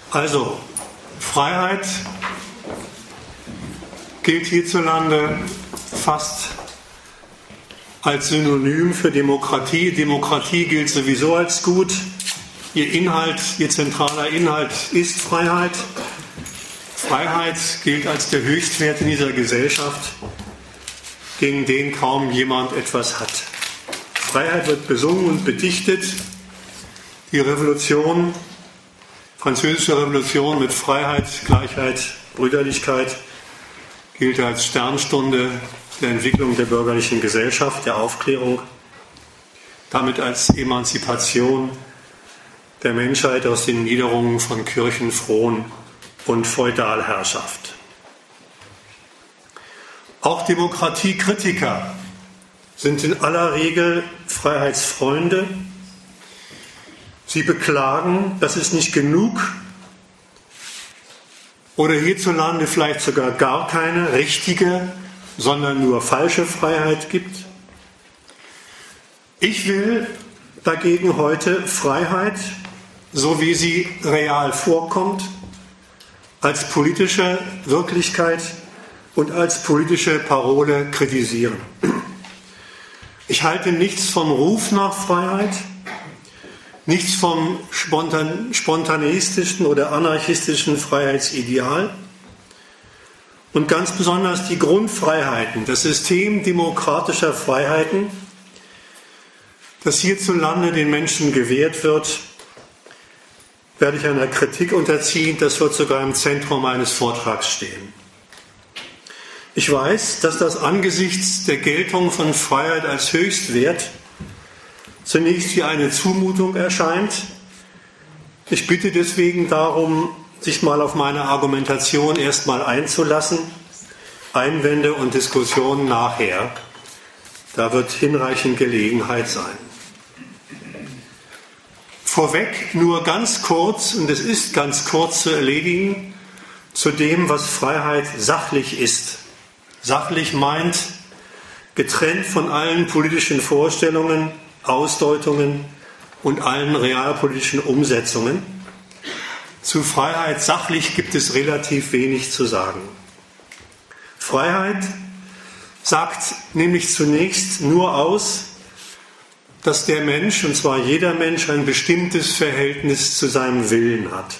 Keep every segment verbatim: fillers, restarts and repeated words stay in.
Also, Freiheit gilt hierzulande fast als Synonym für Demokratie. Demokratie gilt sowieso als gut. Ihr Inhalt, ihr zentraler Inhalt ist Freiheit. Freiheit gilt als der Höchstwert in dieser Gesellschaft, gegen den kaum jemand etwas hat. Freiheit wird besungen und bedichtet. Die Revolution, französische Revolution mit Freiheit, Gleichheit, Brüderlichkeit gilt als Sternstunde der Entwicklung der bürgerlichen Gesellschaft, der Aufklärung, damit als Emanzipation der Menschheit aus den Niederungen von Kirchen, Fron und Feudalherrschaft. Auch Demokratiekritiker sind in aller Regel Freiheitsfreunde. Sie beklagen, dass es nicht genug oder hierzulande vielleicht sogar gar keine richtige, sondern nur falsche Freiheit gibt. Ich will dagegen heute Freiheit, so wie sie real vorkommt, als politische Wirklichkeit und als politische Parole kritisieren. Ich halte nichts vom Ruf nach Freiheit, nichts vom spontan, spontaneistischen oder anarchistischen Freiheitsideal und ganz besonders die Grundfreiheiten, das System demokratischer Freiheiten, das hierzulande den Menschen gewährt wird, werde ich einer Kritik unterziehen. Das wird sogar im Zentrum meines Vortrags stehen. Ich weiß, dass das angesichts der Geltung von Freiheit als Höchstwert zunächst wie eine Zumutung erscheint. Ich bitte deswegen darum, sich mal auf meine Argumentation erstmal einzulassen. Einwände und Diskussionen nachher. Da wird hinreichend Gelegenheit sein. Vorweg nur ganz kurz, und es ist ganz kurz zu erledigen, zu dem, was Freiheit sachlich ist. Sachlich meint, getrennt von allen politischen Vorstellungen, Ausdeutungen und allen realpolitischen Umsetzungen. Zu Freiheit sachlich gibt es relativ wenig zu sagen. Freiheit sagt nämlich zunächst nur aus, dass der Mensch, und zwar jeder Mensch, ein bestimmtes Verhältnis zu seinem Willen hat.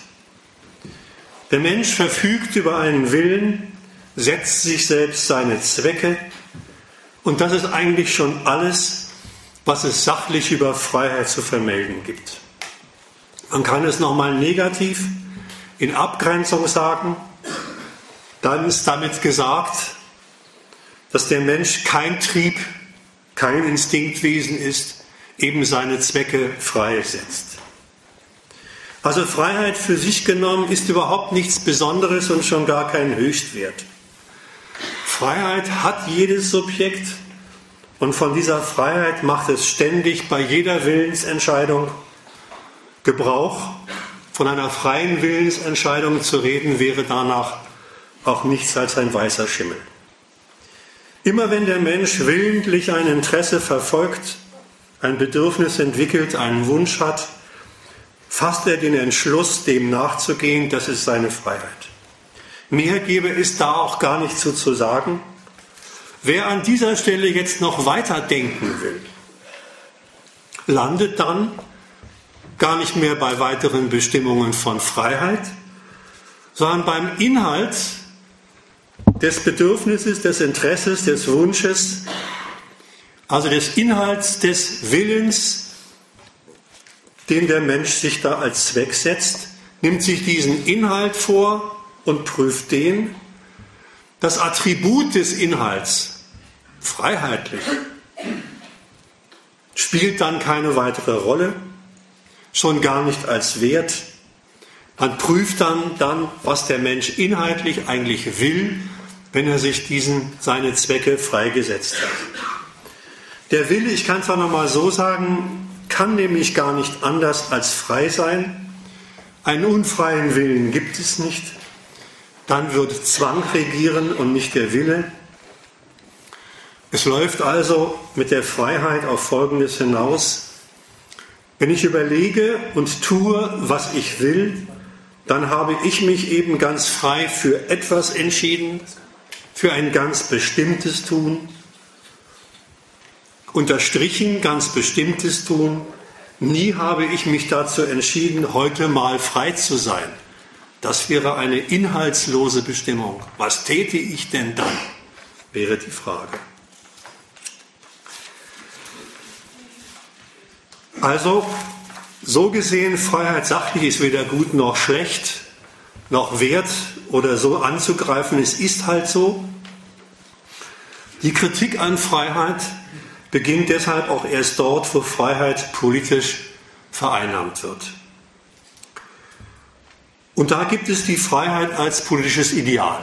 Der Mensch verfügt über einen Willen, setzt sich selbst seine Zwecke, und das ist eigentlich schon alles, was es sachlich über Freiheit zu vermelden gibt. Man kann es nochmal negativ in Abgrenzung sagen. Dann ist damit gesagt, dass der Mensch kein Trieb, kein Instinktwesen ist, eben seine Zwecke freisetzt. Also Freiheit für sich genommen ist überhaupt nichts Besonderes und schon gar kein Höchstwert. Freiheit hat jedes Subjekt und von dieser Freiheit macht es ständig bei jeder Willensentscheidung Gebrauch. Von einer freien Willensentscheidung zu reden, wäre danach auch nichts als ein weißer Schimmel. Immer wenn der Mensch willentlich ein Interesse verfolgt, ein Bedürfnis entwickelt, einen Wunsch hat, fasst er den Entschluss, dem nachzugehen, das ist seine Freiheit. Mehr gäbe es da auch gar nicht so zu sagen. Wer an dieser Stelle jetzt noch weiter denken will, landet dann gar nicht mehr bei weiteren Bestimmungen von Freiheit, sondern beim Inhalt des Bedürfnisses, des Interesses, des Wunsches, also des Inhalts des Willens, den der Mensch sich da als Zweck setzt, nimmt sich diesen Inhalt vor und prüft den. Das Attribut des Inhalts, freiheitlich, spielt dann keine weitere Rolle, schon gar nicht als Wert. Man prüft dann, dann, was der Mensch inhaltlich eigentlich will, wenn er sich diesen, seine Zwecke freigesetzt hat. Der Wille, ich kann es auch nochmal so sagen, kann nämlich gar nicht anders als frei sein. Einen unfreien Willen gibt es nicht. Dann wird Zwang regieren und nicht der Wille. Es läuft also mit der Freiheit auf Folgendes hinaus. Wenn ich überlege und tue, was ich will, dann habe ich mich eben ganz frei für etwas entschieden, für ein ganz bestimmtes Tun, unterstrichen ganz bestimmtes Tun. Nie habe ich mich dazu entschieden, heute mal frei zu sein. Das wäre eine inhaltslose Bestimmung. Was täte ich denn dann, wäre die Frage. Also, so gesehen, Freiheit sachlich ist weder gut noch schlecht, noch wert oder so anzugreifen. Es ist halt so. Die Kritik an Freiheit beginnt deshalb auch erst dort, wo Freiheit politisch vereinnahmt wird. Und da gibt es die Freiheit als politisches Ideal.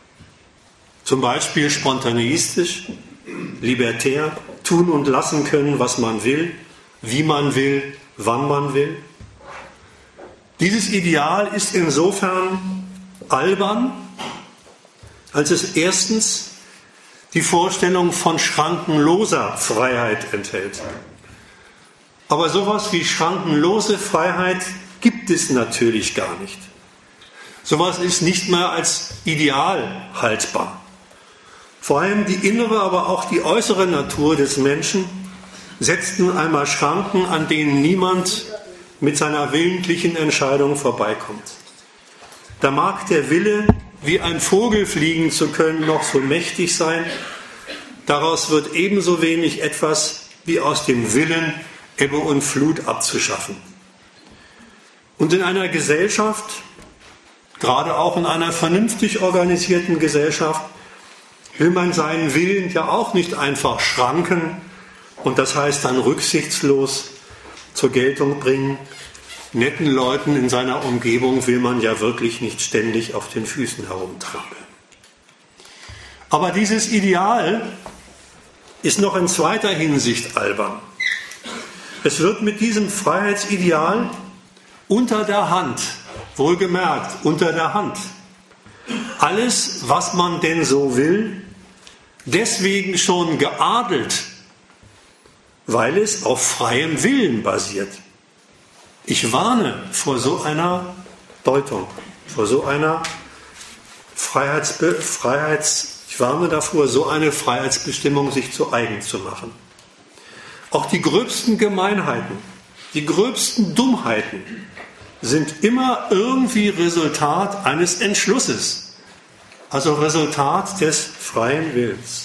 Zum Beispiel spontaneistisch, libertär, tun und lassen können, was man will, wie man will, wann man will. Dieses Ideal ist insofern albern, als es erstens die Vorstellung von schrankenloser Freiheit enthält. Aber sowas wie schrankenlose Freiheit gibt es natürlich gar nicht. Sowas ist nicht mehr als Ideal haltbar. Vor allem die innere, aber auch die äußere Natur des Menschen setzt nun einmal Schranken, an denen niemand mit seiner willentlichen Entscheidung vorbeikommt. Da mag der Wille, wie ein Vogel fliegen zu können, noch so mächtig sein, daraus wird ebenso wenig etwas wie aus dem Willen, Ebbe und Flut abzuschaffen. Und in einer Gesellschaft, gerade auch in einer vernünftig organisierten Gesellschaft, will man seinen Willen ja auch nicht einfach schranken und das heißt dann rücksichtslos zur Geltung bringen. Netten Leuten in seiner Umgebung will man ja wirklich nicht ständig auf den Füßen herumtrampeln. Aber dieses Ideal ist noch in zweiter Hinsicht albern. Es wird mit diesem Freiheitsideal unter der Hand, wohlgemerkt, unter der Hand, alles, was man denn so will, deswegen schon geadelt, weil es auf freiem Willen basiert. Ich warne vor so einer Deutung, vor so einer Freiheitsbe- Freiheits, ich warne davor, so eine Freiheitsbestimmung sich zu eigen zu machen. Auch die gröbsten Gemeinheiten, die gröbsten Dummheiten sind immer irgendwie Resultat eines Entschlusses, also Resultat des freien Willens.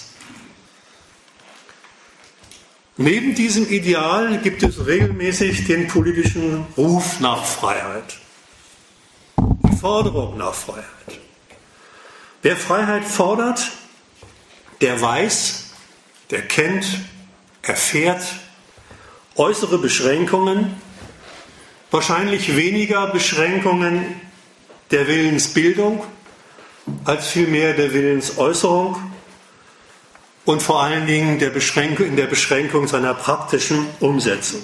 Neben diesem Ideal gibt es regelmäßig den politischen Ruf nach Freiheit, die Forderung nach Freiheit. Wer Freiheit fordert, der weiß, der kennt, erfährt äußere Beschränkungen, wahrscheinlich weniger Beschränkungen der Willensbildung als vielmehr der Willensäußerung und vor allen Dingen der Beschränkung, in der Beschränkung seiner praktischen Umsetzung.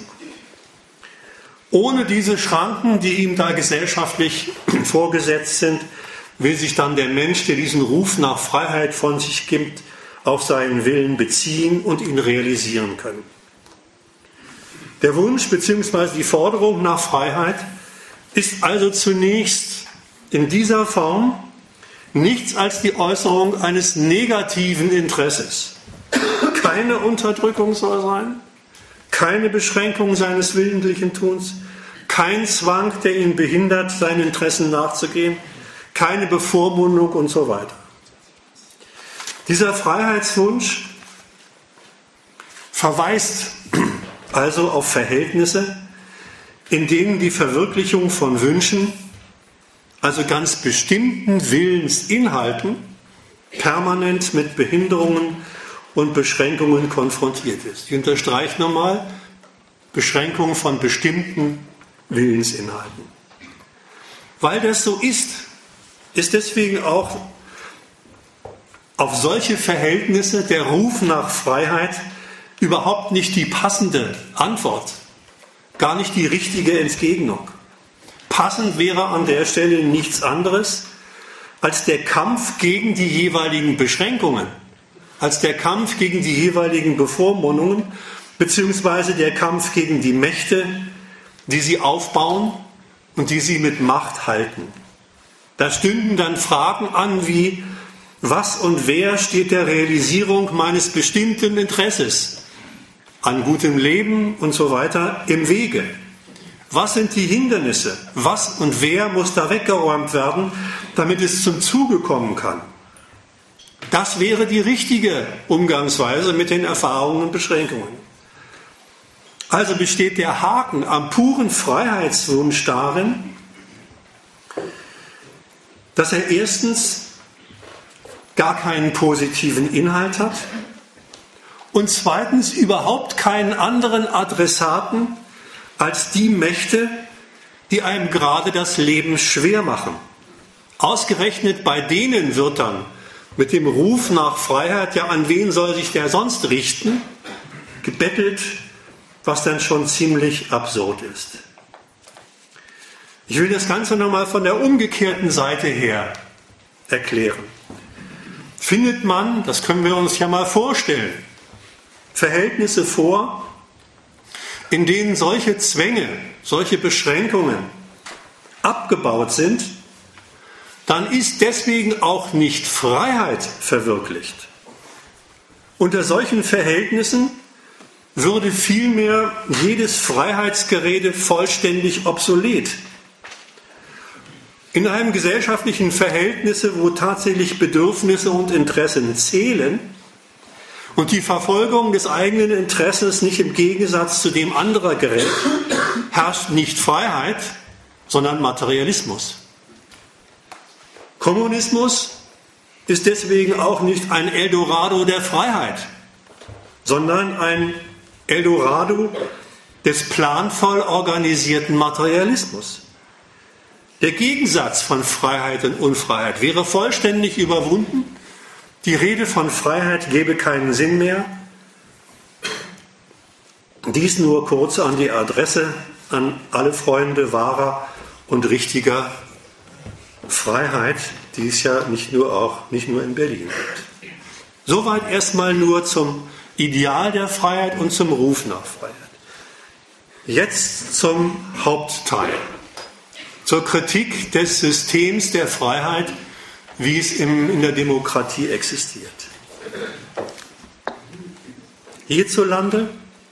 Ohne diese Schranken, die ihm da gesellschaftlich vorgesetzt sind, will sich dann der Mensch, der diesen Ruf nach Freiheit von sich gibt, auf seinen Willen beziehen und ihn realisieren können. Der Wunsch bzw. die Forderung nach Freiheit ist also zunächst in dieser Form nichts als die Äußerung eines negativen Interesses. Keine Unterdrückung soll sein, keine Beschränkung seines willentlichen Tuns, kein Zwang, der ihn behindert, seinen Interessen nachzugehen, keine Bevormundung und so weiter. Dieser Freiheitswunsch verweist also auf Verhältnisse, in denen die Verwirklichung von Wünschen, also ganz bestimmten Willensinhalten, permanent mit Behinderungen und Beschränkungen konfrontiert ist. Ich unterstreiche nochmal, Beschränkungen von bestimmten Willensinhalten. Weil das so ist, ist deswegen auch auf solche Verhältnisse der Ruf nach Freiheit überhaupt nicht die passende Antwort, gar nicht die richtige Entgegnung. Passend wäre an der Stelle nichts anderes als der Kampf gegen die jeweiligen Beschränkungen, als der Kampf gegen die jeweiligen Bevormundungen, beziehungsweise der Kampf gegen die Mächte, die sie aufbauen und die sie mit Macht halten. Da stünden dann Fragen an wie, was und wer steht der Realisierung meines bestimmten Interesses an gutem Leben und so weiter im Wege? Was sind die Hindernisse? Was und wer muss da weggeräumt werden, damit es zum Zuge kommen kann? Das wäre die richtige Umgangsweise mit den Erfahrungen und Beschränkungen. Also besteht der Haken am puren Freiheitswunsch darin, dass er erstens gar keinen positiven Inhalt hat und zweitens überhaupt keinen anderen Adressaten als die Mächte, die einem gerade das Leben schwer machen. Ausgerechnet bei denen wird dann mit dem Ruf nach Freiheit, ja, an wen soll sich der sonst richten, gebettelt, was dann schon ziemlich absurd ist. Ich will das Ganze nochmal von der umgekehrten Seite her erklären. Findet man, das können wir uns ja mal vorstellen, Verhältnisse vor, in denen solche Zwänge, solche Beschränkungen abgebaut sind, dann ist deswegen auch nicht Freiheit verwirklicht. Unter solchen Verhältnissen würde vielmehr jedes Freiheitsgerede vollständig obsolet. In einem gesellschaftlichen Verhältnis, wo tatsächlich Bedürfnisse und Interessen zählen und die Verfolgung des eigenen Interesses nicht im Gegensatz zu dem anderer gerät, herrscht nicht Freiheit, sondern Materialismus. Kommunismus ist deswegen auch nicht ein Eldorado der Freiheit, sondern ein Eldorado des planvoll organisierten Materialismus. Der Gegensatz von Freiheit und Unfreiheit wäre vollständig überwunden. Die Rede von Freiheit gäbe keinen Sinn mehr. Dies nur kurz an die Adresse an alle Freunde wahrer und richtiger Freiheit, die es ja nicht nur auch nicht nur in Berlin gibt. Soweit erstmal nur zum Ideal der Freiheit und zum Ruf nach Freiheit. Jetzt zum Hauptteil. Zur Kritik des Systems der Freiheit, wie es im, in der Demokratie existiert. Hierzulande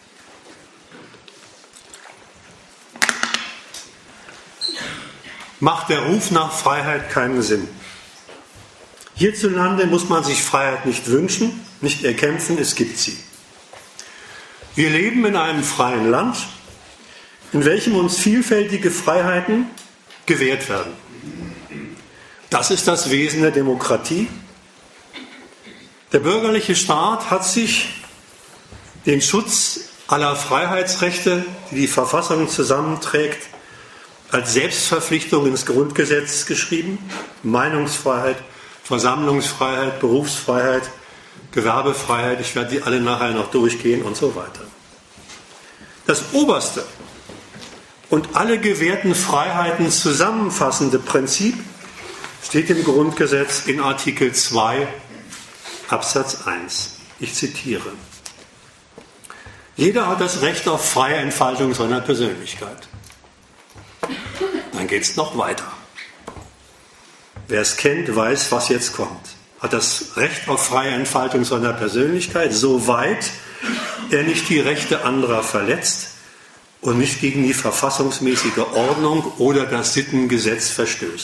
macht der Ruf nach Freiheit keinen Sinn. Hierzulande muss man sich Freiheit nicht wünschen, nicht erkämpfen, es gibt sie. Wir leben in einem freien Land, in welchem uns vielfältige Freiheiten gewährt werden. Das ist das Wesen der Demokratie. Der bürgerliche Staat hat sich den Schutz aller Freiheitsrechte, die die Verfassung zusammenträgt, als Selbstverpflichtung ins Grundgesetz geschrieben. Meinungsfreiheit, Versammlungsfreiheit, Berufsfreiheit, Gewerbefreiheit, ich werde die alle nachher noch durchgehen und so weiter. Das oberste und alle gewährten Freiheiten zusammenfassende Prinzip steht im Grundgesetz in Artikel zwei Absatz eins. Ich zitiere. Jeder hat das Recht auf freie Entfaltung seiner Persönlichkeit. Dann geht es noch weiter. Wer es kennt, weiß, was jetzt kommt. Hat das Recht auf freie Entfaltung seiner Persönlichkeit, soweit er nicht die Rechte anderer verletzt und nicht gegen die verfassungsmäßige Ordnung oder das Sittengesetz verstößt.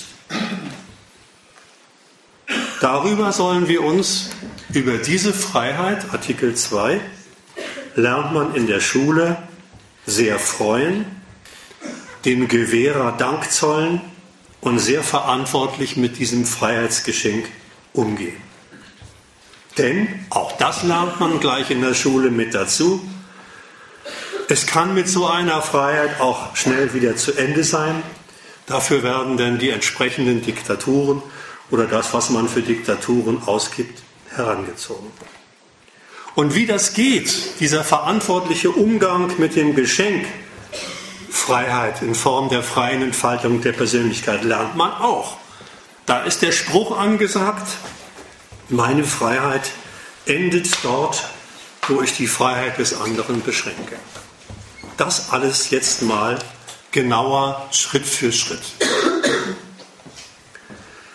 Darüber sollen wir uns, über diese Freiheit, Artikel zwei, lernt man in der Schule sehr freuen, dem Gewährer Dank zollen und sehr verantwortlich mit diesem Freiheitsgeschenk umgehen. Denn, auch das lernt man gleich in der Schule mit dazu, es kann mit so einer Freiheit auch schnell wieder zu Ende sein. Dafür werden dann die entsprechenden Diktaturen oder das, was man für Diktaturen ausgibt, herangezogen. Und wie das geht, dieser verantwortliche Umgang mit dem Geschenk Freiheit in Form der freien Entfaltung der Persönlichkeit, lernt man auch. Da ist der Spruch angesagt, meine Freiheit endet dort, wo ich die Freiheit des anderen beschränke. Das alles jetzt mal genauer Schritt für Schritt.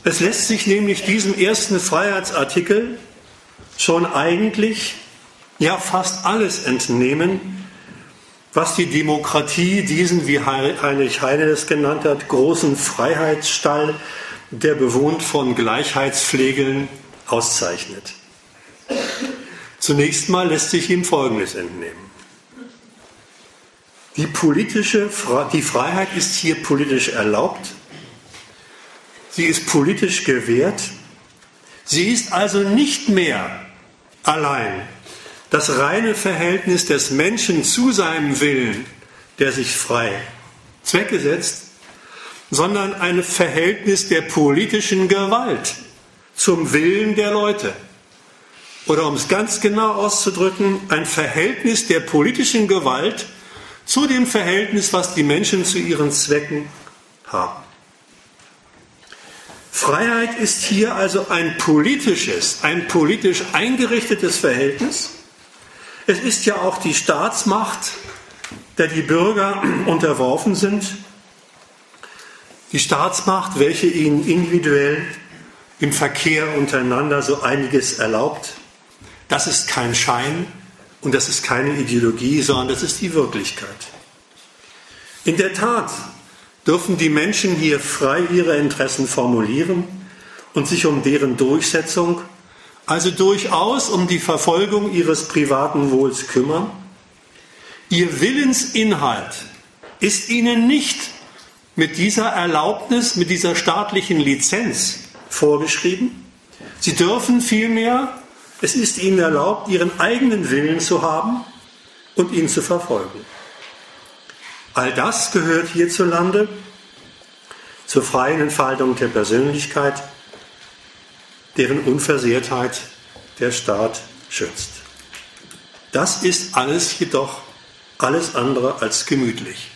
Es lässt sich nämlich diesem ersten Freiheitsartikel schon eigentlich ja fast alles entnehmen, was die Demokratie diesen, wie Heinrich Heine es genannt hat, großen Freiheitsstall, der bewohnt von Gleichheitspflegeln, auszeichnet. Zunächst mal lässt sich ihm Folgendes entnehmen. Die, politische, die Freiheit ist hier politisch erlaubt, sie ist politisch gewährt, sie ist also nicht mehr allein das reine Verhältnis des Menschen zu seinem Willen, der sich frei Zwecke setzt, sondern ein Verhältnis der politischen Gewalt zum Willen der Leute. Oder um es ganz genau auszudrücken, ein Verhältnis der politischen Gewalt zu dem Verhältnis, was die Menschen zu ihren Zwecken haben. Freiheit ist hier also ein politisches, ein politisch eingerichtetes Verhältnis. Es ist ja auch die Staatsmacht, der die Bürger unterworfen sind. Die Staatsmacht, welche ihnen individuell im Verkehr untereinander so einiges erlaubt. Das ist kein Schein und das ist keine Ideologie, sondern das ist die Wirklichkeit. In der Tat dürfen die Menschen hier frei ihre Interessen formulieren und sich um deren Durchsetzung, also durchaus um die Verfolgung ihres privaten Wohls kümmern. Ihr Willensinhalt ist ihnen nicht mit dieser Erlaubnis, mit dieser staatlichen Lizenz vorgeschrieben. Sie dürfen vielmehr, es ist ihnen erlaubt, ihren eigenen Willen zu haben und ihn zu verfolgen. All das gehört hierzulande zur freien Entfaltung der Persönlichkeit, deren Unversehrtheit der Staat schützt. Das ist alles jedoch alles andere als gemütlich.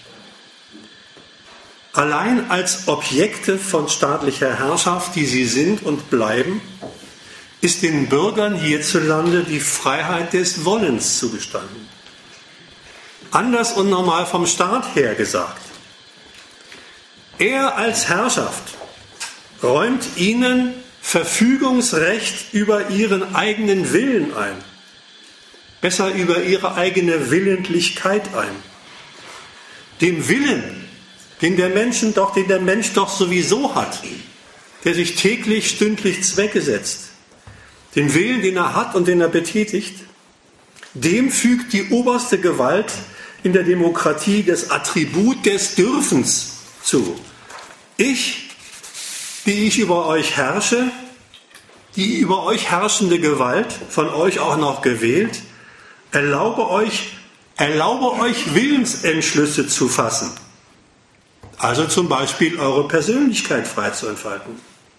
Allein als Objekte von staatlicher Herrschaft, die sie sind und bleiben, ist den Bürgern hierzulande die Freiheit des Wollens zugestanden. Anders und normal vom Staat her gesagt. Er als Herrschaft räumt ihnen Verfügungsrecht über ihren eigenen Willen ein. Besser über ihre eigene Willentlichkeit ein. Dem Willen, den der Menschen doch, den der Mensch doch sowieso hat, der sich täglich, stündlich Zwecke setzt. Den Willen, den er hat und den er betätigt, dem fügt die oberste Gewalt in der Demokratie das Attribut des Dürfens zu. Ich, die ich über euch herrsche, die über euch herrschende Gewalt, von euch auch noch gewählt, erlaube euch, erlaube euch Willensentschlüsse zu fassen. Also zum Beispiel eure Persönlichkeit frei zu entfalten.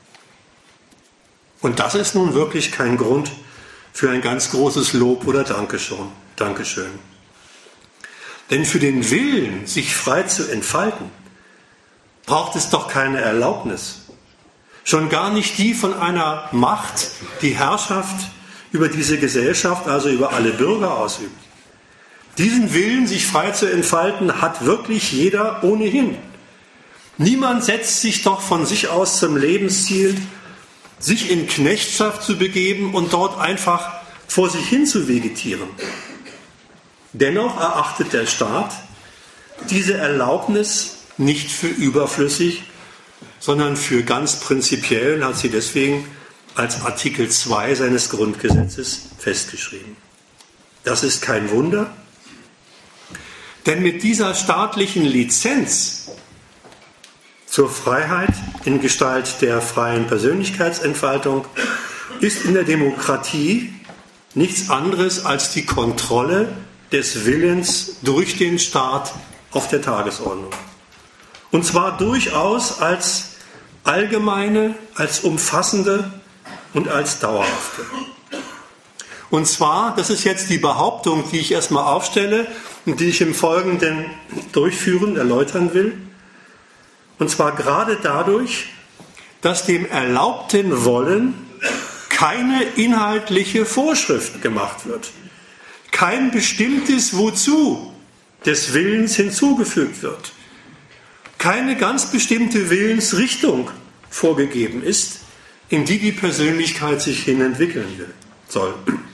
Und das ist nun wirklich kein Grund für ein ganz großes Lob oder Dankeschön. Dankeschön. Denn für den Willen, sich frei zu entfalten, braucht es doch keine Erlaubnis. Schon gar nicht die von einer Macht, die Herrschaft über diese Gesellschaft, also über alle Bürger ausübt. Diesen Willen, sich frei zu entfalten, hat wirklich jeder ohnehin. Niemand setzt sich doch von sich aus zum Lebensziel, sich in Knechtschaft zu begeben und dort einfach vor sich hin zu vegetieren. Dennoch erachtet der Staat diese Erlaubnis nicht für überflüssig, sondern für ganz prinzipiell und hat sie deswegen als Artikel zwei seines Grundgesetzes festgeschrieben. Das ist kein Wunder, denn mit dieser staatlichen Lizenz zur Freiheit in Gestalt der freien Persönlichkeitsentfaltung ist in der Demokratie nichts anderes als die Kontrolle des Willens durch den Staat auf der Tagesordnung. Und zwar durchaus als allgemeine, als umfassende und als dauerhafte. Und zwar, das ist jetzt die Behauptung, die ich erstmal aufstelle und die ich im Folgenden durchführen, erläutern will. Und zwar gerade dadurch, dass dem erlaubten Wollen keine inhaltliche Vorschrift gemacht wird. Kein bestimmtes Wozu des Willens hinzugefügt wird. Keine ganz bestimmte Willensrichtung vorgegeben ist, in die die Persönlichkeit sich hin entwickeln will, soll.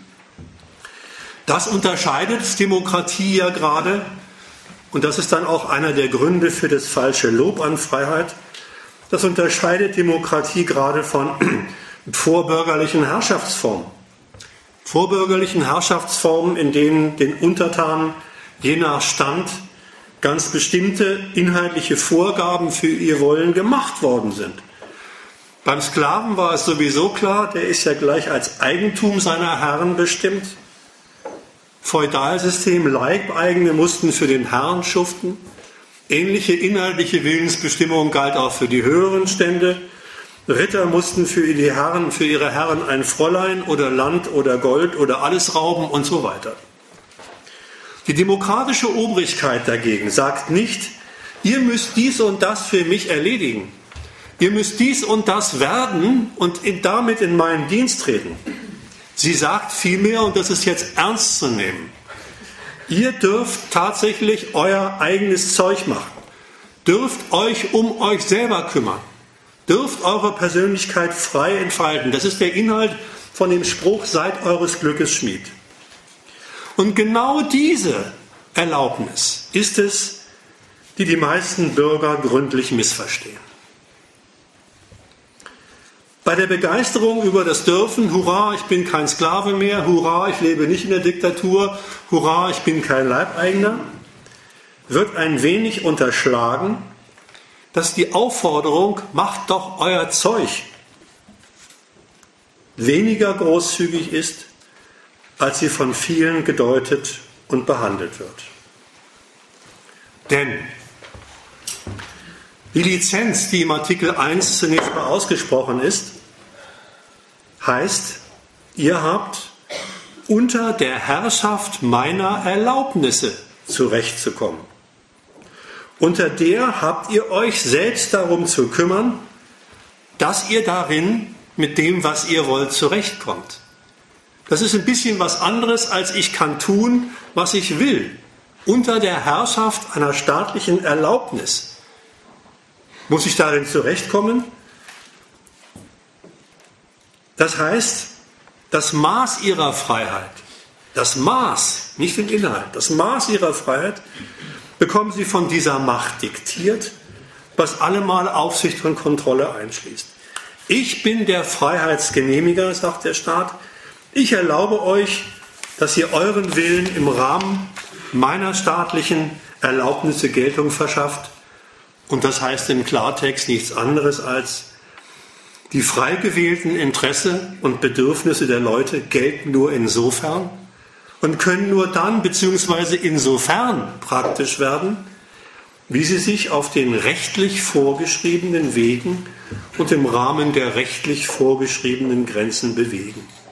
Das unterscheidet Demokratie ja gerade, und das ist dann auch einer der Gründe für das falsche Lob an Freiheit, das unterscheidet Demokratie gerade von vorbürgerlichen Herrschaftsformen. Vorbürgerlichen Herrschaftsformen, in denen den Untertanen je nach Stand ganz bestimmte inhaltliche Vorgaben für ihr Wollen gemacht worden sind. Beim Sklaven war es sowieso klar, der ist ja gleich als Eigentum seiner Herren bestimmt. Feudalsystem, Leibeigene mussten für den Herrn schuften. Ähnliche inhaltliche Willensbestimmung galt auch für die höheren Stände. Ritter mussten für die Herren, für ihre Herren ein Fräulein oder Land oder Gold oder alles rauben und so weiter. Die demokratische Obrigkeit dagegen sagt nicht, ihr müsst dies und das für mich erledigen. Ihr müsst dies und das werden und damit in meinen Dienst treten. Sie sagt vielmehr, und das ist jetzt ernst zu nehmen, ihr dürft tatsächlich euer eigenes Zeug machen, dürft euch um euch selber kümmern, dürft eure Persönlichkeit frei entfalten. Das ist der Inhalt von dem Spruch, seid eures Glückes Schmied. Und genau diese Erlaubnis ist es, die die meisten Bürger gründlich missverstehen. Bei der Begeisterung über das Dürfen, hurra, ich bin kein Sklave mehr, hurra, ich lebe nicht in der Diktatur, hurra, ich bin kein Leibeigener, wird ein wenig unterschlagen, dass die Aufforderung, macht doch euer Zeug, weniger großzügig ist, als sie von vielen gedeutet und behandelt wird. Denn die Lizenz, die im Artikel eins zunächst mal ausgesprochen ist, heißt, ihr habt unter der Herrschaft meiner Erlaubnisse zurechtzukommen. Unter der habt ihr euch selbst darum zu kümmern, dass ihr darin mit dem, was ihr wollt, zurechtkommt. Das ist ein bisschen was anderes, als ich kann tun, was ich will. Unter der Herrschaft einer staatlichen Erlaubnis muss ich darin zurechtkommen. Das heißt, das Maß ihrer Freiheit, das Maß, nicht den Inhalt, das Maß ihrer Freiheit bekommen sie von dieser Macht diktiert, was allemal Aufsicht und Kontrolle einschließt. Ich bin der Freiheitsgenehmiger, sagt der Staat. Ich erlaube euch, dass ihr euren Willen im Rahmen meiner staatlichen Erlaubnisse Geltung verschafft. Und das heißt im Klartext nichts anderes als, die frei gewählten Interessen und Bedürfnisse der Leute gelten nur insofern und können nur dann bzw. insofern praktisch werden, wie sie sich auf den rechtlich vorgeschriebenen Wegen und im Rahmen der rechtlich vorgeschriebenen Grenzen bewegen.